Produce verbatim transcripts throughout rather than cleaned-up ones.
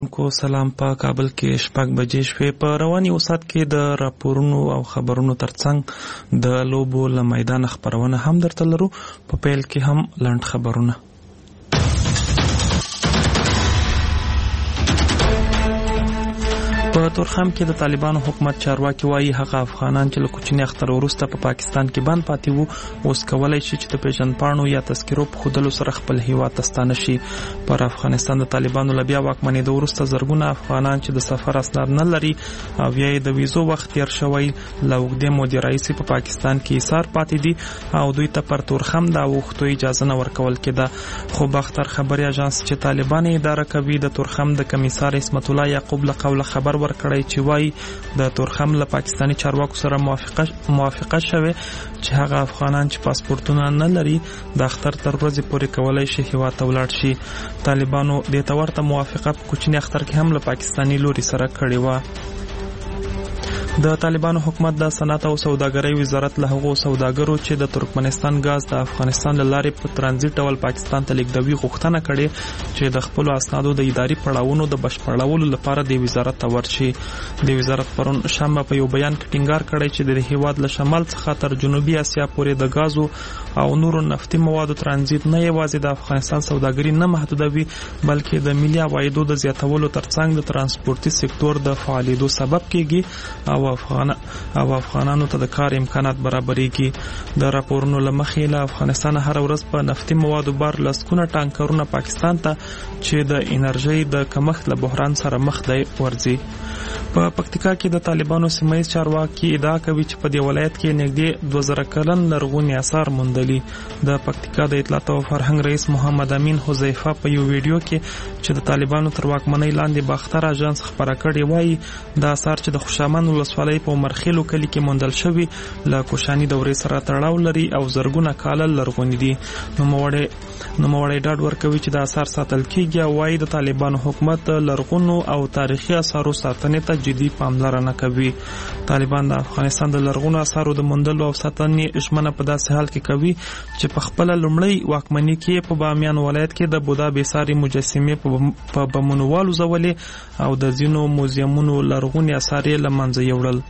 کو سلام په کابل کې شپږ بجې شوې. په رواني اوسات کې د راپورونو او خبرونو ترڅنګ د لوبو له میدان خبرونه هم درته لرو. په پیل کې هم لنډ خبرونه. په تورخم کې د طالبانو حکومت چارواکي وایي هغه افغانان چې له کوچني اختر وروسته په پا پاکستان کې بند پاتې وو اوس کولی شي چې د پیژندپاڼو یا تذکرو په ښودلو سره خپل هیواد ته ستانه شي. پر افغانستان د طالبانو له بیا واکمنېدو وروسته زرګونه افغانان چې د سفر اسناد نه لري او یا یې د ویزو وخت تېر شوی له اوږدې مودې راهیسې په پاکستان کې ایثار پاتې دي او دوی ته پر تورخم د اوښتو اجازه نه ورکول کېده. خو باختر خبري اژانس چې طالبان اداره کوي د تورخم د کمیسار عصمت الله یعقوب له قوله خبر ورکړی چې وایي د تورخم له پاکستاني چارواکو سره موافقه موافقه شوه چې هغه افغانان چې پاسپورتونه نه لري د اختر تر ورځې پورې کولای شي هیواد ته ولاړ شي. طالبانو دې ته ورته موافقه په کوچني اختر کې هم له پاکستاني لوري سره کړې وه. د طالبانو حکومت د صنعت او سوداګرۍ وزارت له هغو سوداګرو چې د ترکمنستان غاز د افغانستان له لارې په ترانزیت ډول پاکستان ته لیږدوي غوښتنه کړې چې د خپلو اسنادو د اداري پړاوونو د بشپړولو لپاره د وزارت ته ورشي. د وزارت پرون شنبه په یو بیان کې ټینګار کړی چې د هیواد له شمال څخه تر جنوبي اسیا پورې د غازو او نورو نفتي موادو ترانزیت نه یوازې د افغانستان سوداګري نه محدودوي بلکې د ملي عوایدو د زیاتولو ترڅنګ د ترانسپورتي سکتور د فعالیدو سبب کیږي او افغان او افغانانو ته د کار امکانات برابرېږي. د راپورونو له مخې له افغانستان هر ورځ په نفتي موادو بار لسکونه ټانکرونه پاکستان ته چې د انرژۍ د کمښت له بحران سره مخ دی ورځي. په پکتیکا کې د طالبانو سیمه ییز چارواکي ادعا کوي چې په دې ولایت کې نږدې دوه زره کلن لرغوني آثار موندلي. د پکتیکا د اطلاعات او فرهنګ رئیس محمد امین حذیفه په یو ویډیو کې چې د طالبانو تر واکمنۍ لاندې باختر اژانس خبره کړې وایي د آثار چې د خوشامند ولسوالۍ په مرخیلو کلي کې موندل شوي له کوشاني دورې سره تړاو لري او زرګونه کاله لرغوني دي. نوموړی نوموړی ډاډ ورکوي چې د آثار ساتل کېږي او وایي د طالبانو حکومت لرغونو او تاریخي آثارو ساتنې ته جدي پاملرنه کوي. طالبان د افغانستان د لرغونو آثارو د موندلو او ساتنې ژمنه په داسې حال کې کوي چې په خپله لومړۍ واکمني کې په بامیان ولایت کې د بودا بېساري مجسمې په بمونو والوځولې او د ځینو موزیمونو لرغوني آثار یې له منځه یوړل.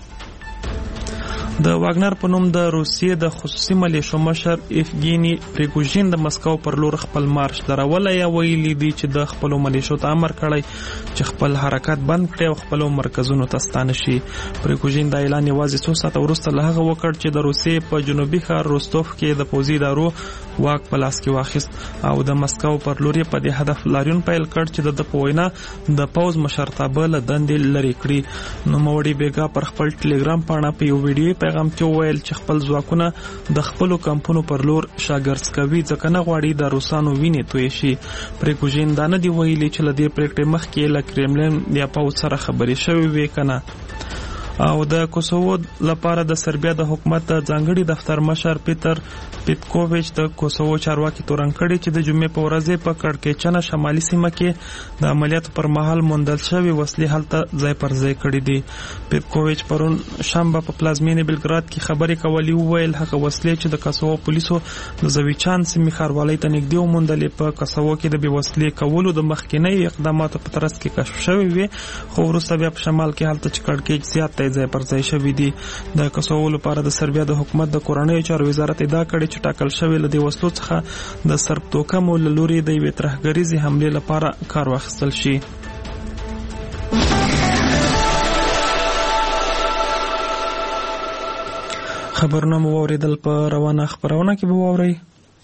د واګنر په نوم د روسیې د خصوصي ملیشو مشر ایفګینی پریګوژین د مسکو پر لور خپل مارش درولی یا ویلي دي چې د خپلو ملیشو ته امر کړی چې خپل حرکت بند کړي او خپلو مرکزونو ته ستانه شي. پریګوژین دا اعلان یوازې څو ساعته وروسته له هغه وکړ چې د روسیې په جنوبي ښار روستوف کې د پوځي ادارو واک په لاس کې واخیست او د مسکو پر لور یې په دې هدف لاریون پیل کړ چې د په وینا د پوځ مشرتابه له دندې لرې کړي. نوموړي بیګا پر خپل ټلګرام پاڼه په یو ویډیو پیغام کې وویل چې خپل ځواکونه د خپلو کمپونو پر لور شاګرد کوي ځکه نه غواړي د روسانو وینې توی شي. پریګوژین دا نه دی ویلي چې له دې پریکړې مخکې له کرملین یا پوځ سره خبرې شوې وې که نه. او د کوسوو لپاره د سربیا د حکومت ځانګړي دفتر مشر پیټر پیټکوویچ د کوسوو چارواکي تورن کړي چې د جمعې په ورځ په کړکېچنه شمالي سیمه کې د عملیاتو پر مهال موندل شوي وسلې هلته ځای پر ځای کړي دي. پیټکوویچ پرون شنبه په پلازمینې بلګراد کې خبرې کولې وویل هغه وسلې چې د کوسوو پولیسو د زویچان سیمې ښاروالۍ ته نږدې وموندلې په کوسوو کې د بې وسلې کولو د مخکینیو اقداماتو په ترڅ کې کشف شوې وې خو وروسته بیا په شمال کې هلته چې کړکېچ زیات ځای پر ځای شوي دي. د کوسوو لپاره د سربیا د حکومت د کورنیو چارو وزارت ادعا کړې چې ټاکل شوی له دې وسلو څخه د سرب توکمو له لوري د یوې ترهګریزې حملې لپاره کار واخیستل شي. خبرونه مو واورېدل. په روانه خپرونه کې به واورئ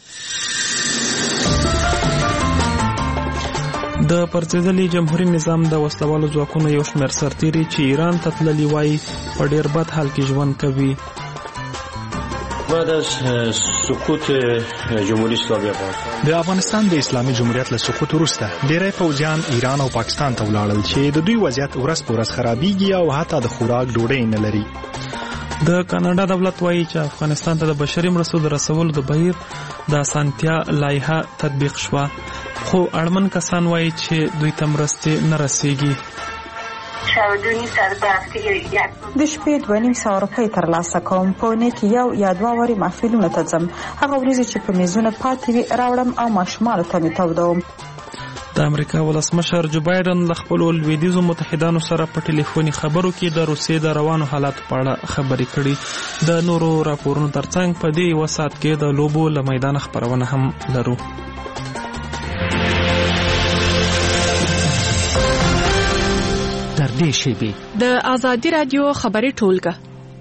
د پرځېدلي جمهوریت نظام د وسلوالو ځواکونو یو شمېر سرتیري چې ایران ته تللي وایي په ډېر بد حال کې ژوند کوي. بعد از سقوط جمهوری اسلامی افغانستان د افغانستان د اسلامي جمهوریت له سقوط وروسته ډېری پوځیان ایران او پاکستان ته ولاړل چې د دوی وضعیت ورځ په ورځ خرابېږي او حتی د خوراک ډوډۍ نه لري. د کاناډا دولت وایي چې افغانستان ته د بشري مرستو د رسولو د بهیر د اسانتیا لایحه تطبیق شوه خو اړمن کسان وایي چې دوی ته مرستې نه رسیږي. د شپې دوه نیم سوه روپۍ ترلاسه کوم په اونۍ کې یو یا دوه وارې محفلونو ته ځم هغه ورځې چې په میزونه پاتې وي راوړم او ماشومانو ته مې تودوم. د امریکا ولسمشر جو بایدن له خپلو لویدیځو متحدانو سره په ټلیفوني خبرو کې د روسیې د روانو حالاتو په اړه خبرې کړي. د نورو راپورونو ترڅنګ په دې یوه ساعت کې د لوبو له میدانه خپرونه هم لرو. در دې شیبې د آزادي رادیو خبري ټولګه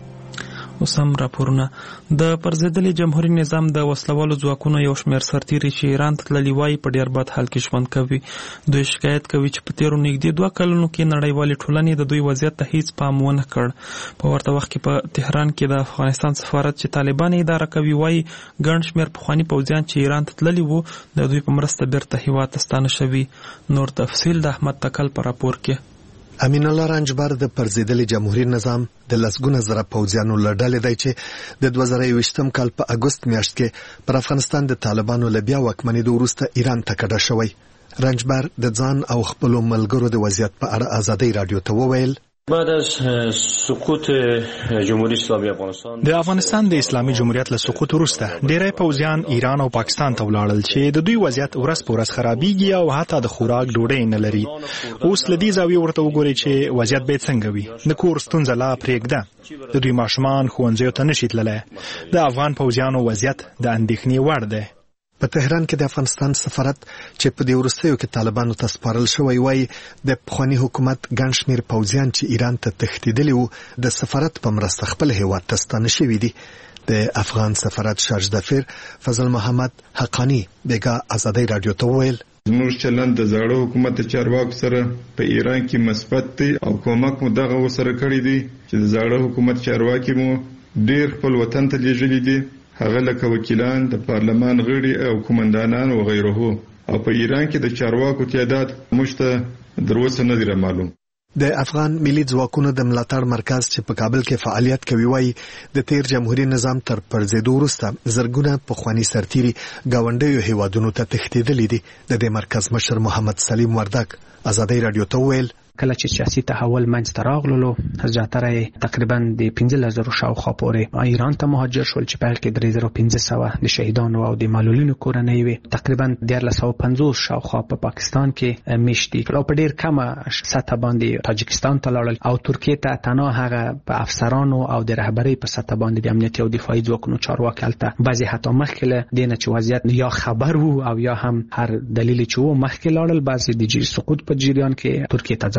اوس هم راپورونه. د پرځېدلي جمهوریت نظام د وسلوالو ځواکونو یو شمېر سرتیري چې ایران ته تللي وایي په ډېر بد حال کې ژوند کوي. دوی شکایت کوي چې په تېرو نږدې دوه کلونو کې نړیوالې ټولنې د دوی وضعیت ته هیڅ پام ونه کړ. په ورته وخت کې په تهران کې د افغانستان سفارت چې طالبان اداره کوي وایي ګڼ شمېر پخواني پوځیان چې ایران ته تللي وو د دوی په مرسته بیرته هېواد ته ستانه شوي. نور تفصیل د احمد تکل په راپور کې. امین الله رنجبر د پرځېدلي جمهوریت نظام د لسګونه زره پوځیانو له ډلې دی چې د دوه زره یوویشتم کال په اګوست میاشت کې پر افغانستان د طالبانو له بیا واکمنېدو وروسته ایران ته کډه شوی. رنجبر د ځان او خپلو ملګرو د وضعیت په اړه آزادۍ رادیو ته وویل بعد از سقوط جمهوریت اسلامی افغانستان د افغانستان د اسلامي جمهوریت له سقوط وروسته ډېری پوځیان ایران او پاکستان ته ولاړل چې د دوی وضعیت ورځ په ورځ خرابېږي او حتی د خوراک ډوډۍ نه لري. اوس له دې زاویې ورته وګورئ چې وضعیت به څنګه وي. د کور ستونزه لا پرېږده، د دوی ماشومان ښوونځیو ته نشي تللی. د افغان پوځیانو وضعیت د اندېښنې وړ دی. په تهران کې د افغانستان سفارت چې په دې وروستیو کې طالبانو ته سپارل شوی وایي د پخواني حکومت ګڼ شمېر پوځیان چې ایران ته تښتېدلي وو د سفارت په مرسته خپل هېواد ته ستانه شوي دي. د افغان سفارت شارج دفیر فضل محمد حقانی بیګا آزادۍ رادیو ته وویل زموږ چلند د زاړه حکومت چارواکو سره په ایران کې مثبت دی او کومک مو دغه وسره کړی دی چې د زاړه حکومت چارواکي مو ډېر خپل وطن ته لیږلي دي، هغه لکه وکیلان، د پارلمان غړي او قومندانان او غیره. او په ایران کې د چارواکو تعداد موږ ته در اوسه نه دی معلوم. د افغان ملي ځواکونو د ملاتړ مرکز چې په کابل کې فعالیت کوي وایي د تیر جمهوریت نظام تر پرځېدو وروسته زرګونه پخواني سرتیري ګاونډیو هیوادونو ته تښتېدلي دي. د دې مرکز مشر محمد سلیم وردک آزادۍ رادیو ته وویل کله چې سیاسي تحول منځته راغللو زیاتره تقریبا د پنځه زره شاوخوا پورې ایران ته مهاجر شول چې په کې درې زره پنځه سوه د شهیدانو او د معلولینو کورنۍ وي. تقریبا دیارلس سوه پنځوس شاوخوا په پاکستان کې میشتي او په ډېر کمه سطح باندې تاجکستان ته لاړل او ترکیه ته تنها هغه په افسرانو او د رهبرۍ په سطح باندې د امنیتي او دفاعي ځواکونو چارواکي هلته بعضې حتی مخکې له دې نه چې وضعیت یا خبر وو او یا هم هر دلیل چې وو مخکې لاړل. بعضې د سقوط په جریان کې ترکیه ته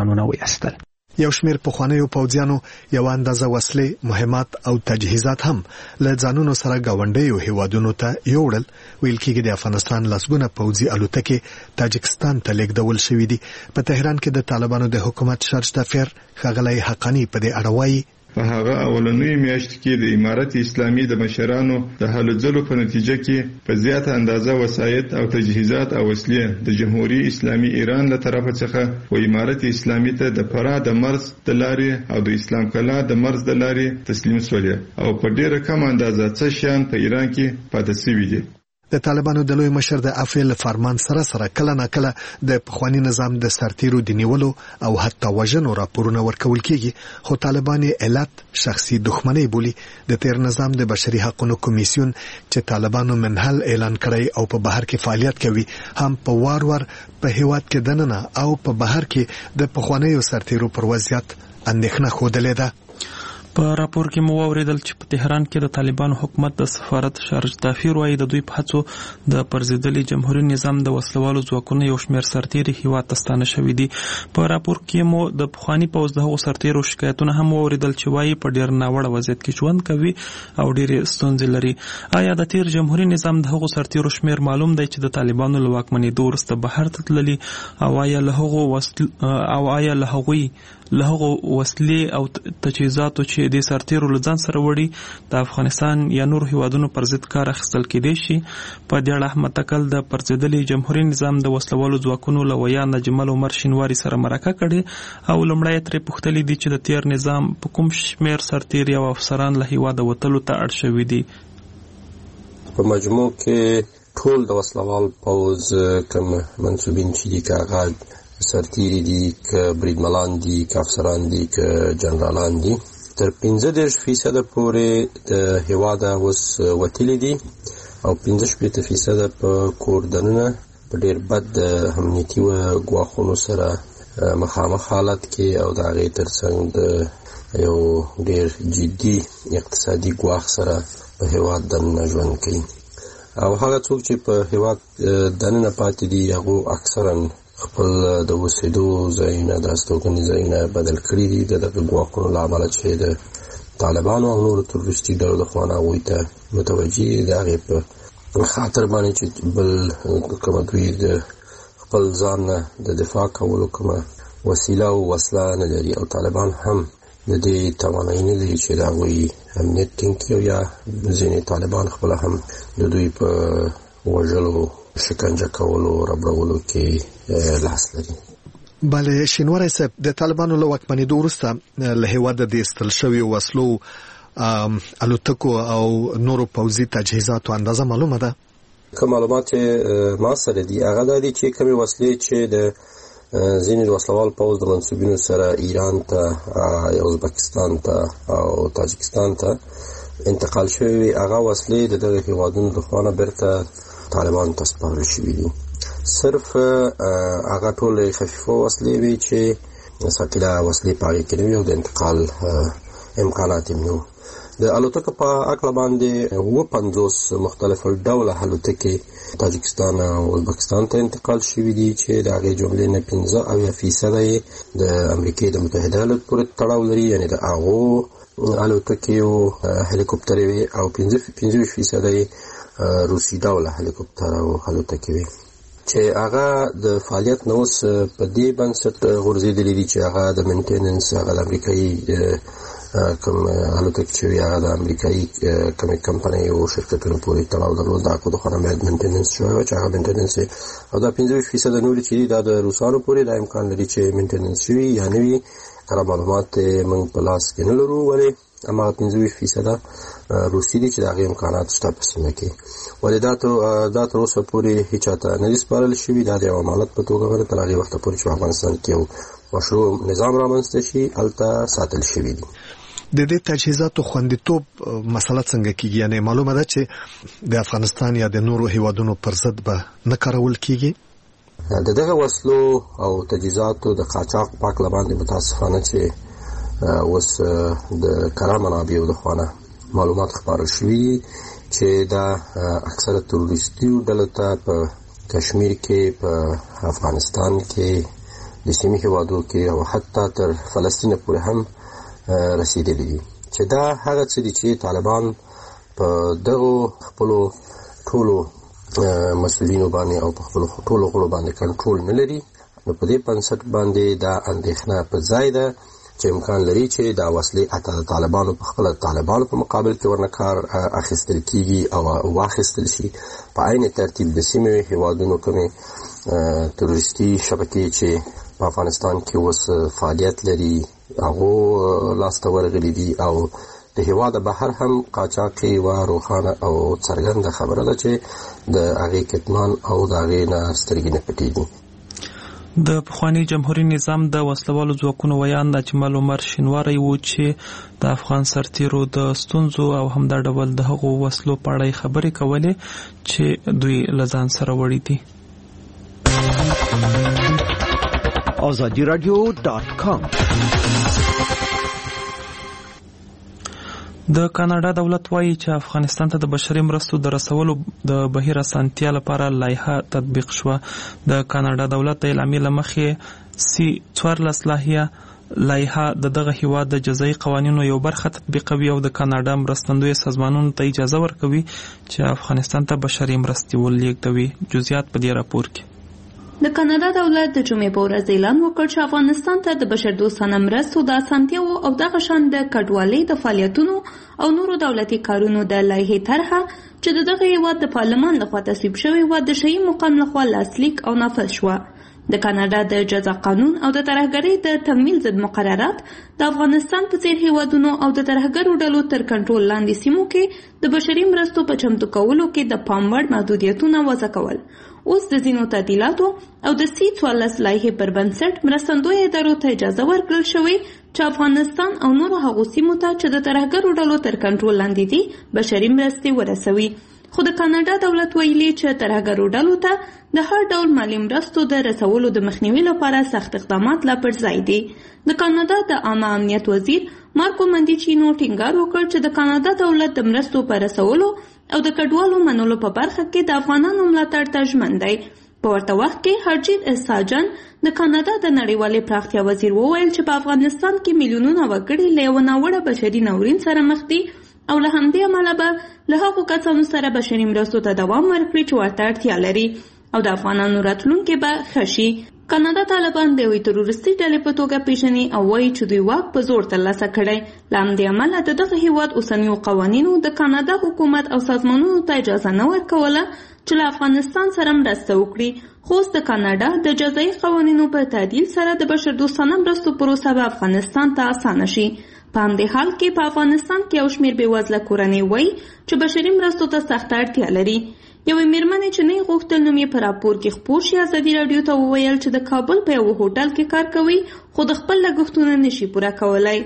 یو شمېر پخوانیو پوځیانو یو اندازه وسلې، مهمات او تجهیزات هم له ځانونو سره ګاونډیو هیوادونو ته یوړل. ویل کېږي د افغانستان لسګونه پوځي الوتکې تاجکستان ته لیږدول شوي دي. په تهران کې د طالبانو د حکومت شارج دفیر ښاغلی حقانی په دې اړه وایي په هغه اولنیو میاشتو کې د امارت اسلامي د مشرانو د هلو ځلو په نتیجه کې په زیاته اندازه وسایط او تجهیزات او وسلې د جمهوریت اسلامي ایران له طرفه څخه و امارت اسلامي ته د فراه د مرز د لارې او د اسلام کلا د مرز د لارې تسلیم شولې او په ډیره کم اندازه څه شیان په ایران کې پاتې شوي دي. د طالبانو د لوی مشر د افعال فرمان سره سره کله ناکله د پخوانی نظام د سرتیرو د نیولو او حتی وژنو راپورونه ورکول کیږي، خو طالبان علت شخصي دښمنۍ بولي. د تیر نظام د بشري حقوقو کمیسیون چې طالبانو منحل اعلان کړی او په بهر کې فعالیت کوي هم په وار وار په هیواد کې دننه او په بهر کې د پخوانیو سرتیرو پر وضعیت اندېښنه ښودلې ده. په راپور کې مو واوریدل چې په تهران کې د طالبان حکومت د سفارت شارج دافیر وایي د دوی په هڅو د پرځېدلي جمهوریت نظام د وسلوالو ځواکونو یو شمېر سرتیري هیواد ته ستانه شوي دي. په راپور کې مو د پخواني پوځ د هغو سرتیرو شکایتونه هم واوریدل چې وایي په ډېر ناوړه وضعیت کې ژوند کوي او ډېرې ستونزې لري. آیا د تیر جمهوریت نظام د هغو سرتیرو شمېر معلوم دی چې د طالبانو له واکمنېدو وروسته بهر ته تللي او آیا له هغو وسل... او آیا له هغوی له هغو وسلې او تجهیزاتو چې د سرتیرو له ځان سره وړي د افغانستان یا نور هیوادونو پر ضد کار اخیستل کېدای شي؟ په دې اړه احمد تکل د پرځېدلي جمهوریت نظام د وسلوالو ځواکونو له ویان جمال عمر شینواري سره مرکه کړې او لومړی ترې پوښتلي دي چې د تیر نظام په کوم شمېر سرتیري او افسران له هیواده وتلو ته اړ شوي دي. په مجموع کې ټول د وسلوال پوځ کوم منصوبین چې دي که هغه سرتیری دي که بریدملان دي که افسران دي که جنرالان دي تر پنځه دېرش فیصده پورې د هیواده اوس وتلي دي او پنځه شپېته فیصده په کور دننه په ډېر بد امنیتي ګواښونو سره مخامخ حالت کې او د هغې ترڅنګ د یو ډېر جدي اقتصادي ګواښ سره په هېواد دننه ژوند کوي. او هغه څوک چې په هېواد دننه پاتې دي هغو اکثرا خپل د اوسېدو ځایونه د استوګنې ځایونه بدل کړي دي د دغه ګواښونو له امله چې د طالبانو او نورو تروریستي ډلو لخوا هغوی ته متوجه د هغې په خاطر باندې چې بل کومه دوی د خپل ځان نه د دفاع کولو کومه وسیله او وسله نه لري او طالبان هم د دې توانایي نه لري چې د هغوی امنیت ټینګ کړي او یا ځینې طالبان خپله هم د دوی په وژلو شکنجه کولو ربړولو کې لاس لري. بله شینواری صاحب د طالبانو له واکمنېدو وروسته له هېواده د ایستل شویو وسلو الوتکو او نورو پوځي تجهیزاتو اندازه معلومه ده؟ که معلومات ما سره دي هغه دا دي چې کومې وسلې چې د ځینې د وسلوال پوځ د منصوبینو سره ایران ته ازبکستان ته او تاجکستان ته انتقال شوي هغه وسلې د دغه هېوادونو لخوا نه بیرته طالبانو ته سپارل شوي دي. صرف هغه ټولې خفیفه وسلې وي چې ثقیله وسلې په هغې کې نه وي او د انتقال امکانات یې نه وو. د الوتکو په هکله باندې اووه پنځوس مختلف ډوله الوتکې تاجکستان او ازبکستان ته انتقال شوي دي چې د هغې جملې نه پنځه اویا فیصده یې د امریکې د متحده ایالاتو پورې تړاو لري، یعنې د هغو الوتکې او هلیکوپټرې وي او پنځه پنځه فیصده یې روسي ډوله هلیکوپټر او الوتکې وي چې هغه د فعالیت نه اوس په دې بنسټ غورځېدلي دي چې هغه د مینټیننس هغه د امریکایي کوم الوتکې چې وي هغه د امریکایي کومې کمپنۍ او شرکتونو پورې تړاو درلود، د هغو دخوا نه باید مینټیننس شوی وه چې هغه مینټیننس او دا پنځه ویشت فیصده نورې چې دي دا د روسانو پورې دا امکان لري چې مینټیننس شوي یا نه وي. کله معلومات موږ په لاس کې نه لرو، ولې هماغه پنځه ویشت فیصده روسي دي چې د هغې امکانات شته په سیمه کې، ولې دا تر اوسه پورې هېچا ته نه دي سپارل شوي. دا د یو امانت په توګه باندې تر هغې وخته پورې چې په افغانستان کې یو مشروع نظام رامنځته شي هلته ساتل شوي دي. د دې تجهیزاتو خوندیتوب مسله څنګه کیږي؟ یعنی معلومه ده چې د افغانستان یا د نورو هیوادونو پر ضد به نه کارول کیږي؟ د دغه وسلو او تجهیزاتو د قاچاق په هکله باندې متاسفانه چې اوس د کره منابعو لخوا نه معلومات خپاره شوي چې دا اکثره تروریستي ډلو ته په کشمیر کې، په افغانستان کې، د سیمې هیوادو کې او حتی تر فلسطین پورې هم رسیدلی دي چې دا هغه څه دي چې طالبان په دغو خپلو ټولو مسؤلینو باندې او په خپلو ټولو غړو باندې کنټرول نه لري. نو په دې بنسټ باندې دا اندېښنه په ځای ده چې امکان لري چې دا وسلې حتی د طالبانو په خپله طالبانو په مقابل کې ورنه کار اخیستل کیږي او واخیستل شي. په عین ترتیب د سیمې هیوادونو کومې تروریستي شبکې چې په افغانستان کې اوس فعالیت لري هغو لاسته ورغلي دي او د هېواده بهر هم قاچاق یوه روښانه او څرګنده خبره ده چې د هغې کتمان او د هغې نه سترګې نه پټېږي. د پخواني جمهوري نظام د وسلوالو ځواکونو ویان ده چې معلومات شینواری و چې د افغان سرتیرو د ستونزو او همدا ډول د هغو وسلو په اړه خبرې کولې چې دوی له ځان سره وړي دي. آزادی رادیو دات کام. د کاناډا دولت وایي چې افغانستان ته د بشري مرستو د رسولو د بهیر اسانتیا لپاره لایحه تطبیق شوه. د کاناډا دولت د اعلامیې له مخې سی څوارلس لایحه لایحه د دغه هیواد د جزایي قوانینو یو برخه تطبیقوي او د کاناډا مرستندوی سازمانونو ته اجازه ورکوي چې افغانستان ته بشري مرستې ولېږدوي. جزئیات په دې راپور کې. د کاناډا دولت د جمعې په ورځ اعلان وکړ چې افغانستان ته د بشردوستانه مرستو د اسانتیاوو او دغه شان د کډوالۍ د فعالیتونو او نورو دولتي کارونو د لایحې طرحه چې د دغه هیواد د پارلمان لخوا تصویب شوې وه د شهي مقام لخوا لاسلیک او نافذ شوه. د کاناډا د جزا قانون او د ترهګرۍ د تمویل ضد مقررات د افغانستان په څیر هیوادونو او د ترهګرو ډلو تر کنټرول لاندې سیمو کې د بشري مرستو په چمتو کولو کې د پام وړ محدودیتونه وضع کول. اوس د ځینو تعدیلاتو او د سی څوارلس لایحې پر بنسټ مرستندویو ادارو ته اجازه ورکړل شوې چې افغانستان او نورو هغو سیمو ته چې د ترهګرو ډلو تر کنټرول لاندې دي بشري مرستې ورسوي. خو د کاناډا دولت ویلي چې ترهګرو ډلو ته د هر ډول مالي مرستو د رسولو د مخنیوي لپاره سخت اقدامات لا پر ځای دي. د کاناډا د عامه امنیت وزیر مارکو مندیچینو ټینګار وکړ چې د کاناډا دولت د مرستو په رسولو او د کډوالو منلو په برخه کې د افغانانو ملاتړ ته ژمن دی. په ورته وخت کې هرجیت اساجن د کاناډا د نړیوالې پراختیا وزیر وویل چې په افغانستان کې میلیونونه وګړي له یوه ناوړه بشري ناورین سره مخ دي او له همدې امله به له هغو کسانو سره بشري مرستو ته دوام ورکړي چې ورته اړتیا لري او د افغانانو راتلونکی به ښه شي. کاناډا طالبان د یوې تروریستي ډلې په توګه پیژني او وایي چې دوی واک په زور ترلاسه کړی. له همدې امله د دغه هیواد اوسنیو قوانینو د کاناډا حکومت او سازمانونو ته اجازه نه ورکوله چې له افغانستان سره مرسته وکړي. خو اوس د کاناډا د جزایي قوانینو په تعدیل سره د بشردوستانه مرستو پروسه به افغانستان ته اسانه شي. په همدې حال کې په افغانستان کې یو شمېر بېوزله کورنۍ وایي چې بشري مرستو ته سخته اړتیا لري. یوې مېرمنې چې نه یې غوښتل نوم یې په راپور کې خپور شي ازادي راډیو ته وویل چې د کابل په یوه هوټل کې کار کوي خو د خپل لګښتونه نشي پوره کولی.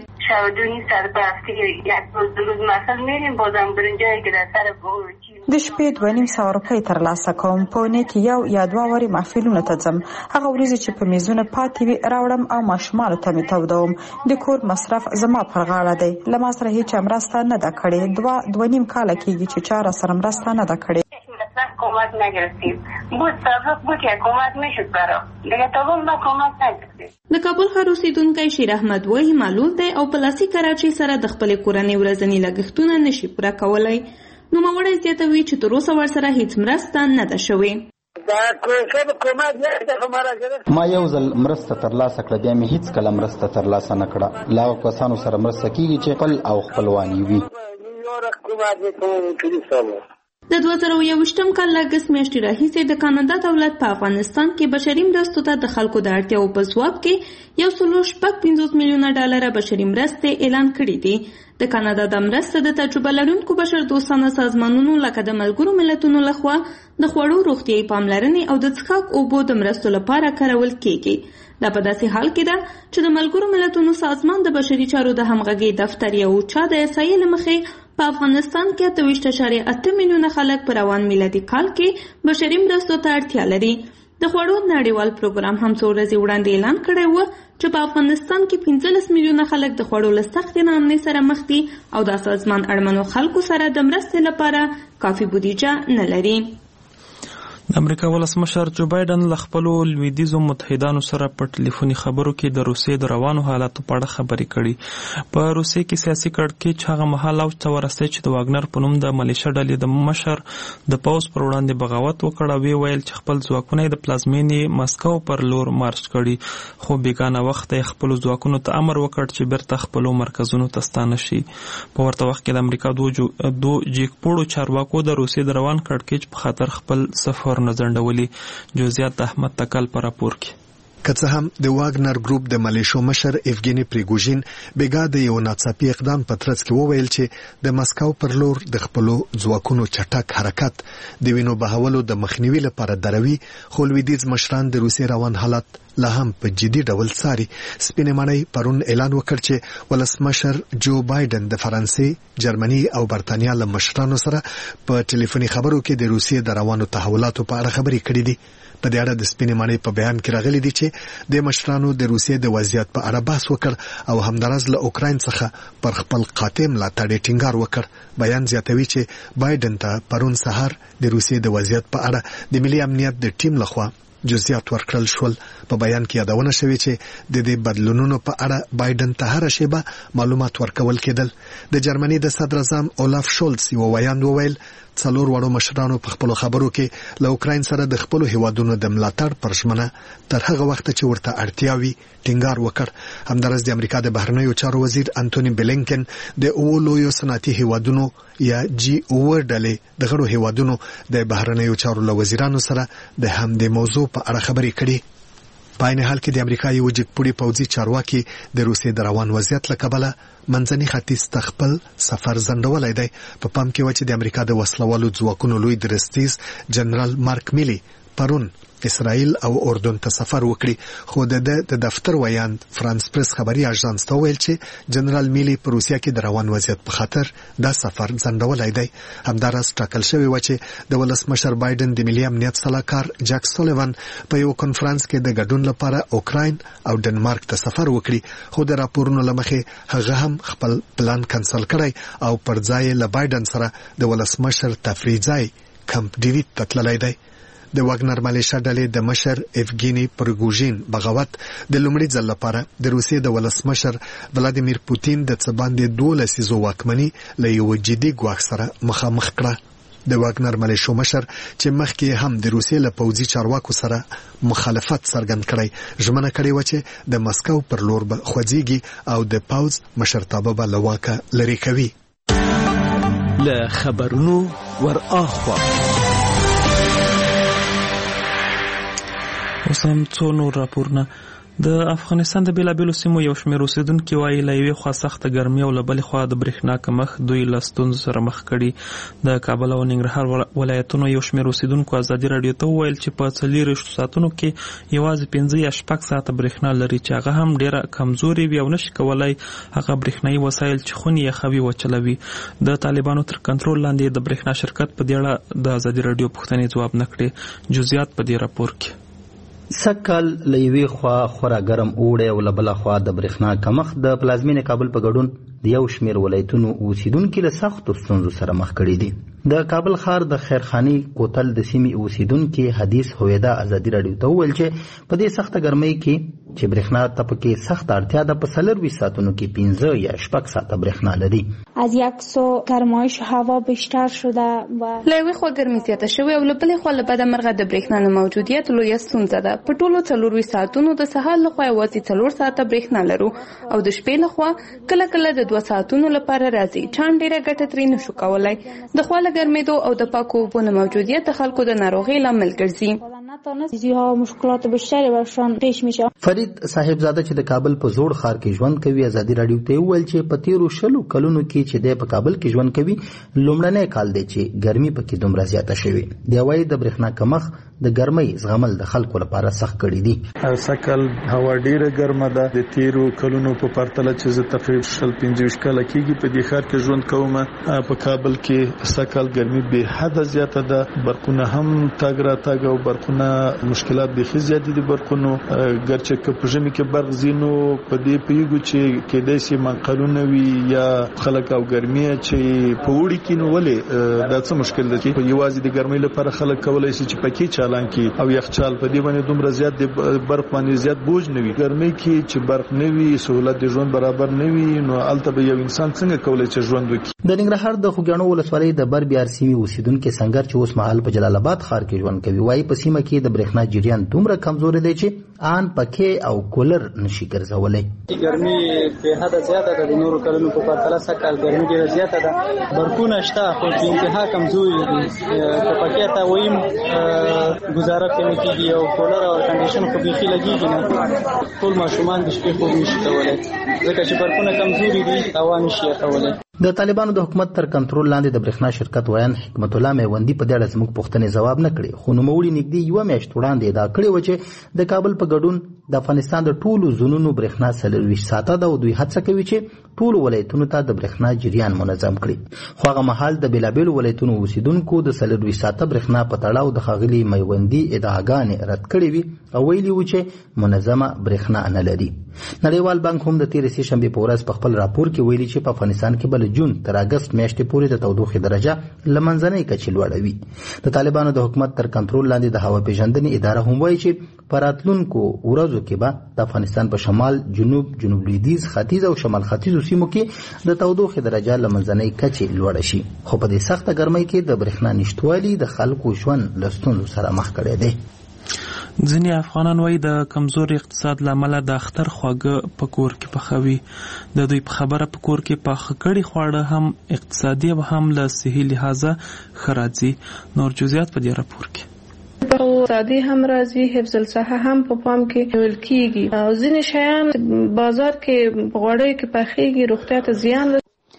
د شپې دوه نیم سوه روپۍ ترلاسه کوم. په اونۍ کې یو یا دوه وارې محفلونو ته ځم. هغه ورځې چې په میزونه پاتې وي راوړم او ماشومانو ته مې تودوم. د کور مصرف زما پر غاړه دی. له ما سره هیچا مرسته نه ده کړې. دوه دوه نیم کاله کېږي چې چا را سره مرسته نه ده کړې. کمک نگرفتیم. بود سابق بود که کمک میشد برا. دیگه تا اون ما کمک نگرفتیم. د کابل ښار اوسیدونکی شیر احمد وایي معلول دی او په لاسي کراچۍ سره د خپلې کورنۍ ورځني لګښتونه نشي پوره کولی. نوموړی زیاتوي چې تر اوسه ورسره هیڅ مرسته نه ده شوې. ما یو ځل مرسته ترلاسه کړه بیا مې هیڅ کله مرسته ترلاسه نه کړه. له هغو کسانو سره مرسته کېږي چې خپل او خپلوان یې وي. د دوه زره یوویشتم کال له اګست میاشتې راهیسې د کاناډا دولت په افغانستان کې بشري مرستو ته د خلکو د اړتیاو په ځواب کې یو سلو شپږ پنځوس میلیونه ډالره بشري مرستې اعلان کړي دي. د کاناډا د مرسته د تجربه لرونکو بشردوستانه سازمانونو لکه د ملګرو ملتونو لخوا د خوړو روغتیايي پاملرنې او د څښاک اوبو د مرستو لپاره کارول کیږي. دا په داسې حال کې ده چې د ملګرو ملتونو سازمان د بشري چارو د همغږۍ دفتر یو چا د احصایې له مخې په افغانستان کې اته ویشت اعشاریه اته میلیونه خلک په روان میلادي کال کې بشري مرستو ته اړتیا لري. د خوړو نړیوال پروګرام هم څو ورځې وړاندې اعلان کړی و چې په افغانستان کې پنځلس میلیونه خلک د خوړو له سختې ناامنۍ سره مخ دي او دا سازمان اړمنو خلکو سره د مرستې لپاره کافي بودیجه نه لري. د امریکا ولسمشر جو بایدن له خپلو لویدیځو متحدانو سره په ټلیفوني خبرو کې د روسیې د روانو حالاتو په اړه خبرې کړي. په روسیې کې سیاسي کړکېچ هغه مهال اوج ته ورسېد چې د واګنر په نوم د ملیشه ډلې د مشر د پوځ پر وړاندې بغاوت وکړ او ویل چې خپل ځواکونه د پلازمینې مسکو پر لور مارچ کړي. خو بیګانه وخت یې خپلو ځواکونو ته امر وکړ چې بیرته خپلو مرکزونو ته ستانه شي. په ورته وخت کې د امریکا دوه جګپوړو چارواکو د روسیې د روان کړکېچ په خاطر خپل سفر نه ځنډولي. جزئیات احمد تکل پر راپور کې. که څه هم د واګنر ګروپ د ملیشو مشر ایفګینی پریګوژین بیګا د یو ناڅاپي اقدام په ترڅ کې وویل چې د مسکو پر لور د خپلو ځواکونو چټک حرکت د وینو بهولو د مخنیوي لپاره دروي. خو لویدیځ مشران د روسیې روان حالت لا هم په جدي ډول څاري. سپینې ماڼۍ پرون اعلان وکړ چې ولسمشر جو بایدن د فرانسې، جرمني او برتانیا له مشرانو سره په ټلیفوني خبرو کې د روسیې د روانو تحولاتو په اړه خبرې کړې دي. په دې اړه د سپینې ماڼۍ په بیان کې راغلي دي چې د مشرانو د روسیې د وضعیت په اړه بحث وکړ او همدارس له اوکراین څخه پر خپل قاطع ملاتړ ټینګار وکړ. بیان زیاتوي چې بایدن ته پرون سهار د روسیې د وضعیت په اړه د ملي امنیت د ټیم لخوا جزئیات ورکړل شول. په بیان کې یادونه شوې چې د دې بدلونونو په اړه بایدن ته هر شیبه معلومات ورکول کېدل. د جرمني د صدر اعظم اولاف شولز یو ویاند وویل څلور وړو مشرانو په خپلو خبرو کې له اوکراین سره د خپلو هیوادونو د ملاتړ پر ژمنه تر هغه وخته چې ورته اړتیا وي ټینګار وکړ. همدارس د امریکا د بهرنیو چارو وزیر انټونی بلینکن د اوو لویو صنعتي هیوادونو یا جی اوه ډلې د غړو هیوادونو د بهرنیو چارو له وزیرانو سره د همدې موضوع په اړه خبرې کړي. په عین حال کې د امریکا یو جګپوړي پوځي چارواکي د روسیې د روان وضعیت له کبله منځني ختیځ ته خپل سفر ځنډولی دی. په پام کې و چې د امریکا د وسلوالو ځواکونو لوی درستیز جنرال مارک میلی پرون اسرائیل او اردن ته سفر وکړي خو د د دفتر ویاند فرانس پریس خبري اژانس ته ویل چې جنرال میلی په روسیا کې د روان وضعیت په خاطر دا سفر ځنډولای دی. همداراز ټاکل شوی و چې د ولسمشر بایدن د ملي امنیت سلاکار جاک سولیوان په یو کنفرانس کې د ګډون لپاره اوکراین او ډنمارک ته سفر وکړي خو د راپورونو لمخې هغه هم خپل پلان کنسل کړی او پر ځای له بایدن سره د ولسمشر تفریح ځای کمپ ډیویډ ته تللی دی. د واګنر مالیشا ډلې د مشر ایفګینی پرګوژین بغاوت د لومړي ځل لپاره د روسیې د ولسمشر ولادیمیر پوتین د څه باندې دوه لسیزو واکمني له یو جدي ګواښ سره مخامخ کړه. د واګنر مالیشو مشر چې مخکې هم د روسیې له پوځي چارواکو سره مخالفت څرګند کړی ژمنه کړې و چې د مسکو پر لور به خوځيږي او د پوځ مشرتابه به له واکه لرې کوي. له خبرونو ور اخوا اوس هم څو نور راپورونه. د افغانستان د بیلابیلو سیمو یو شمېر اوسیدونکي وایي له یوې خوا سخته ګرمي او له بلې خوا د برېښنا کمښت دوی له ستونزو سره مخ کړي. د کابل او ننګرهار ولایتونو یو شمېر اوسیدونکو ازادي راډیو ته وویل چې په څلېرویشتو ساعتونو کې یوازې پنځه یا شپږ ساعته برېښنا لري چې هغه هم ډېره کمزورې وي او نشي کولی هغه برېښنایي وسایل چې خونې یخوي وچلوي. د طالبانو تر کنټرول لاندې د برېښنا شرکت په دې اړه د ازادي راډیو پوښتنې ځواب نه کړې. جزئیات په دې راپور کې. سکل له یوې خوا خورا ګرم اوړی او له بله خوا د برېښنا کمښت د پلازمینې کابل په ګډون د یو شمېر ولایتونو اوسیدونکي له سختو ستونزو سره مخ کړي دي. د کابل ښار د خیرخاني کوتل د سیمې اوسیدونکي حدیث هویدا ازادي راډیو ته وویل چې په دې سخته ګرمۍ کې چې برېښنا ته پکې سخت اړتیا ده په څلرویشت ساعتونو کې پنځه یا شپږ ساعته برېښنا لري. از یک سو گرمایش هوا بیشتر شده و له یوې خوا ګرمي زیاته شوې او له بلې خوا له بده مرغه د برېښنا نه موجودیت لویه ستونزه ده. په ټولو څلورویشت ساعتونو د سهار لخوا یوازې څلور ساعته برېښنا لرو او د شپې لخوا کله کله د دوه ساعتونو لپاره راځي. چاڼ ډېره ګټه ترې نشو کولی. د خوا له ګرمېدو او د پاکو اوبو نه موجودیت د خلکو د ناروغۍ لامل ګرځي. مشکلات بیشتری برشان پیش میشه. فرید صاحبزاده چې د کابل په زوړ ښار کې ژوند کوي ازادي راډیو ته وویل چې په تیرو شلو کلونو کې چې د په کابل کې ژوند کوي لومړنی کال دی چې ګرمي پکې دومره زیاته شوې. دی وايي د برېښنا کمښت د ګرمۍ زغمل د خلکو لپاره سخت کړي دي. سکل هوا ډیره ګرمه ده. د تیرو کلونو په پرتله چې زه تقریبا شل پنځه کاله کېږي په دې ښار کې ژوند کوم په کابل کې سکل ګرمي به حد زیاته ده. برقونه هم تاګ را تاګ او برقونه مشکلات به خي زیات دي. برقونو ګرچه که په ژمي کې برق زینو په دې پیګو چې کېدای شي منقلونه وي یا خلک او ګرمي چې په وړي کې نو ولې دا څه مشکل ده چې یوازې د ګرمۍ لپاره خلک کولای شي چې پکې چالان کی او یخچال په دې باندې دومره زیات د برق باندې زیات بوج نه وي. ګرمۍ کې چې برق نه وي سہولت د ژوند برابر نه وي نو الته به یو انسان څنګه کولای شي ژوند وکړي. د ننګرهار د خوګیاڼو ولسوالۍ د بر بیار سیمې اوسیدونکو سنگر چې اوس مهال په جلال آباد ښار کې ژوند کوي وایي په سیمه کې د برېښنا جریان دومره کمزوري دی چې آن پکې او کولر نشي ګرځولای. ګرمي په حد زیاته ده. د نورو کلونو په پرتله سکل ګرمي ډیره زیاته ده. برقونه شته خو په انتها کمزوري دي. په پکې ته وایم گزاره کوي کېږي او کولر او کنډیشن خو بيخي لګيږي نه. ټول ماشومان د شپې خوب نشي کولای ځکه چې برقونه کمزوري دي هوا نشي کولای. د طالبانو د حکومت تر کنټرول لاندې د برېښنا شرکت ویان حکمت الله میوندي په دې اړه زموږ پوښتنې ځواب نه کړي خو نوموړي نږدې یوه میاشت وړاندې ادعا کړې وه چې د کابل په ګډون د افغانستان د ټولو زونونو برېښنا څلرویشت ساعته ده او دوی هڅه کوي چې ټولو ولایتونو ته د برېښنا جریان منظم کړي. خو هغه مهال د بېلابېلو ولایتونو اوسیدونکو د څلرویشت ساعته برېښنا په تړاو د ښاغلي میوندي ادعاګانې رد کړې وي او ویلي وو چې منظمه برېښنا نه لري. نړیوال بانک هم د تېرې سې شنبې په ورځ په خپل راپور کې ویلي چې په افغانستان کې به له جون تر اګست میاشتې پورې د تودوخې درجه له منځنۍ کچې لوړه وي. د طالبانو د حکومت تر کنټرول لاندې د هوا پیژندنې اداره هم وایي چې په راتلونکو ورځو کې به د افغانستان په شمال جنوب جنوب لویدیځ ختیځ او شمال ختیځو سیمو کې د تودوخې درجه له منځنۍ کچې لوړه شي. خو په دې سخته ګرمۍ کې د برېښنا نشتوالي د خلکو ژوند له ستونزو سره مخ کړی دی. ځینې افغانان وایي د کمزور اقتصاد له امله د اختر خواږه په کور کې پخوي. د دوی په خبره په کور کې پاخه کړي خواړه هم اقتصادي او هم له صحي لحاظه ښه راځي. نور جزئیات په دې راپور کې. اقتصادي هم راځي حفظ الصحه هم په پام کې نیول کېږي او ځینې شیان بازار کې غوړیو کې پخېږي روغتیا ته زیان.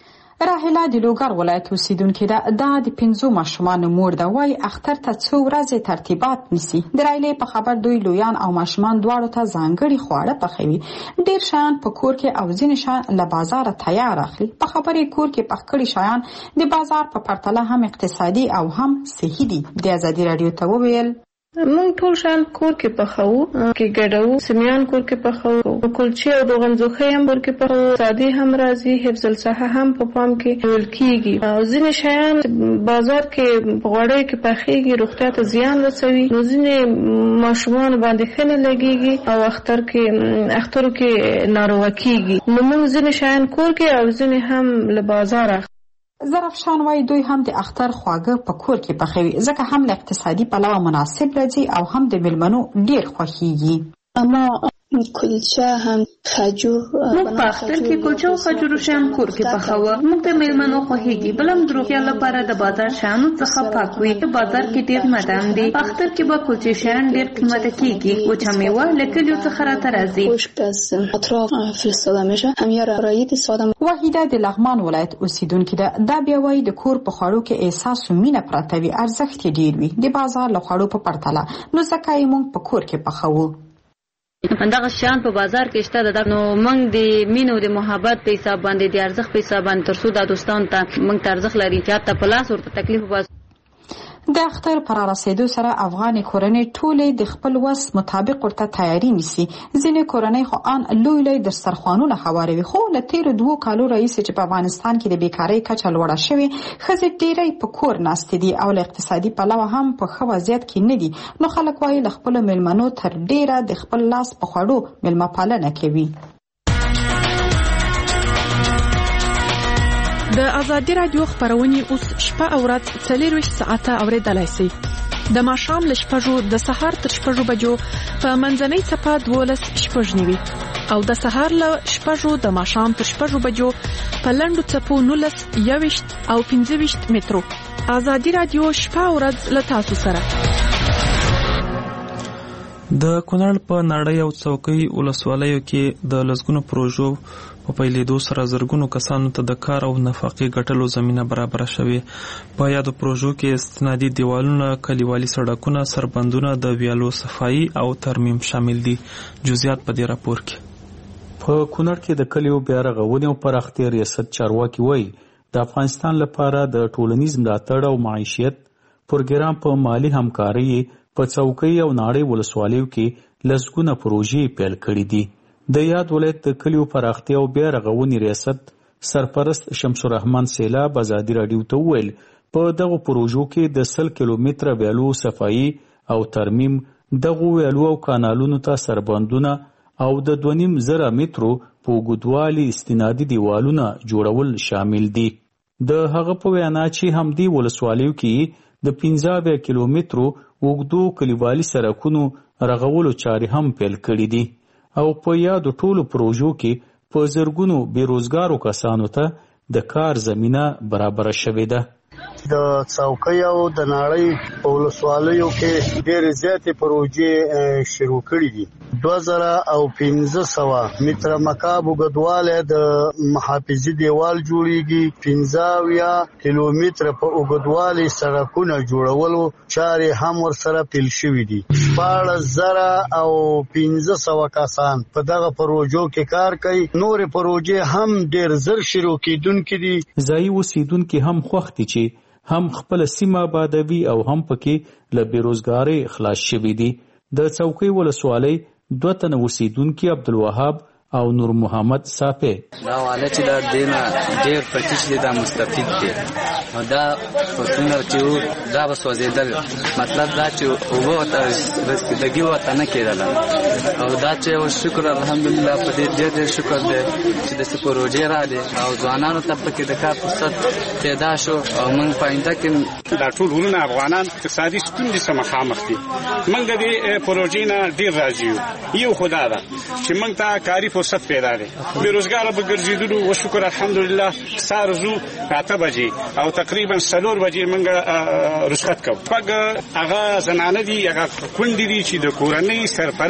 راهیلا د لوګر ولایت اوسیدونکې ده. دا د پنځو ماشومانو مور ده. وایي اختر ته څو ورځې ترتیبات نیسي. د رایلې په خبر دوی لویان او ماشومان دواړو ته ځانګړي خواړه پخوي. ډېر شیان په کور کې او ځینې شیان له بازاره تیار اخلي. په خبرې کور کې پخ کړي شیان د بازار په پرتله هم اقتصادي او هم صحي دي. د ازادي راډیو ته وویل مونږ ټول شان کور کې پخوو کې ګډو سمیان کور کې پخوو کلچې او روغنځوخۍ هم کور کې پخوو سادي هم راځي حفظ الصحه هم په پام کې نیول کېږي او ځینې شیان بازار کې په غوړیو کې پخېږي روغتیا ته زیان رسوي نو ځینې ماشومان باندې ښه نه لګېږي او اختر کې اخترو کې ناروغه کېږي نو مونږ ځینې شیان کور کې او ځینې هم له بازاره. زرافشان وایي دوی هم د اختر خواږه په کور کې پخوي ځکه هم له اقتصادي پلوه مناسب راځي او هم د میلمنو ډیر خوښیږي. اما کلچه هم خجور موږ په اختر کې کلچه او خجور شیان کور کې پخوو. موږ د میلمنو خوښیږي بل هم د روغتیا لپاره د بازار شیانو څخه پاک وي. په بازار کې ډیر مدام دي. په اختر کې به کلچه شیان ډیر قیمته کېږي. وچه میوه له کلیو څخه راته راځي. خوشک از اطراف فرستاده میشه. هم یه رایت ساده. وحیده د لغمان ولایت اوسیدونکې ده. دا بیا وایي د کور په خوړو کې احساس او مینه پراته وي. ارزښت یې ډیر وي د بازار له خوړو په پرتله. نو ځکه یې موږ په کور کې پخوو. دغه شیان په بازار کې شته ده نو موږ د مینو د محبت په حساب باندې د ارزښت په حساب باندې ترڅو د دوستانو ته موږ ته ارزښت لري چې حتی په لاس ورته تکلیف وباسو. د اختر پر رسیدو سره افغان کورنۍ ټولې د خپل وس مطابق ورته تیاری نیسي. ځینې کورنۍ خو ان لوی لوی دسترخوانونه هواروي خو له تیرو دوو کالو راهیسې چې په افغانستان کې د بیکارۍ کچه لوړه شوې ښځې ډېری په کور ناستې دي او له اقتصادي پلوه هم په ښه وضعیت کې نه دي. نو خلک وایي له خپلو میلمنو تر ډېره د خپل لاس په خوړو میلمه پالنه کوي. د ازادي راډیو خبرونه اوس شپه او ورځ څلور ویشت ساعته اوریدلای شئ. د ماښام له شپږو د سهار تر شپږو بجو په منځنۍ څپه دولس شپږ نیوي او د سهار له شپږو د ماښام تر شپږو بجو په لنډو څپو نولس یوویشت او پنځه ویشت مترو. ازادي راډیو شپه او ورځ له تاسو سره. د کونړ په نړۍ او څوکۍ ولسوالیو کې د لسګونو پروژو په پیلېدو سره زرګونو کسانو ته د کار او نفقې ګټلو زمینه برابره شوې. په یادو پروژو کې استنادي دیوالونه، کلیوالي سړکونه، سربندونه، د ویالو صفایي او ترمیم شامل دي. جزئیات په دې راپور کې. په کونړ کې د کلیو بیا رغونې او پراختیا ریاست چارواکي وایي د افغانستان لپاره د ټولنیز ملاتړ او معیشت پروګرام په مالی همکارۍ په څوکۍ او ناړۍ ولسوالیو کې لسګونه پروژې پیل کړي دي. د یاد ولایت د کلیو پراختیا او بیا رغونې ریاست سرپرست شمس الرحمن سیلاب ازادي راډیو ته وویل په دغو پروژو کې د سل کیلومتره ویالو صفایي او ترمیم، دغو ویالو او کانالونو ته سربندونه او د دوه نیم زره مترو په اوږدوالي استنادي دیوالونه جوړول شامل دي. د هغه په وینا چې همدې ولسوالیو کې د پنځه اویا کیلومترو اوږدو کلیوالي سړکونو رغولو چارې هم پیل کړي دي او په یادو ټولو پروژو کې په زرګونو بیروزګارو کسانو ته د کار زمینه برابره شوې ده. د څوکۍ او د ناړۍ په ولسوالیو کې ډېرې زیاتې پروژې شروع کړي دي. دوه زره او پنځه سوه متره مکعب اوږدوالی د محافظي دیوال جوړیږي. پنځه اویا کیلومتره په اوږدوالي سړکونه جوړولو چارې هم ورسره پیل شوي دي. شپاړس زره او پنځه سوه کسان په دغه پروژو کې کار کوي. نورې پروژې هم ډېر زر شروع کېدونکي دي. ځایي اوسیدونکي هم خوښ دي چې هم خپل سیمه آبادوي او هم پکې له بیروزګارۍ خلاص شوي دي. د څوکۍ ولسوالۍ دوه تنه اوسیدونکي عبدالوهاب او نور محمد صافی دا واله چې دا دینه ډېر پټیش دي دا مستفید دي او دا فصلونه چې دا به سوځېدل مطلب دا چې اوبه ورته رسېدګي ورته نه کېدله او دا چې شکر الحمدلله په دې ډېر ډېر شکر دی چې داسې پروژې راغلې او ځوانانو ته پکې د کار فرصت پیدا شو او موږ په آینده کې دا ټول ورونه افغانان اقتصادي ستونزې سره مخامخ دي. موږ د دې پروژې نه ډېر راضي یو. یو خو دا ده چې موږ ته کاري فرصت پیدا دی. بیروزګاره به ګرځېدلو و شکر الحمدلله سهار ځو اته بجې او تقریبا څلور بجې موږ رخصت کوو. شپږ هغه زنانه دي هغه کونډې دي چې د کورنۍ سرپرستې دي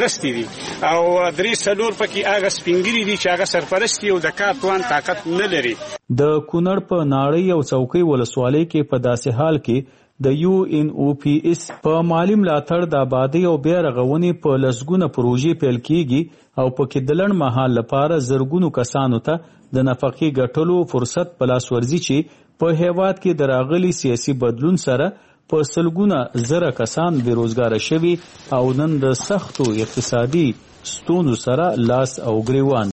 دي او درې څلور پکې هغه سپینګری دي چې هغه سرپرستی او د کار توان طاقت نه لري. د کونړ په ناړۍ او څوکۍ ولسوالۍ کې په داسې حال کې د یو ان او پی اس په مالی ملاتړ د آبادی او بیا رغونې په لسګونه پروژې پیل کیږي او په کې د لړ مهال لپاره زرګونو کسانو ته د نفقې ګټلو فرصت په لاس ورځي چې په هیواد کې د راغلي سیاسي بدلون سره په سلګونه زره کسان بیروزګار شوي او نن د سختو اقتصادي ستونزو سره لاس او ګریوان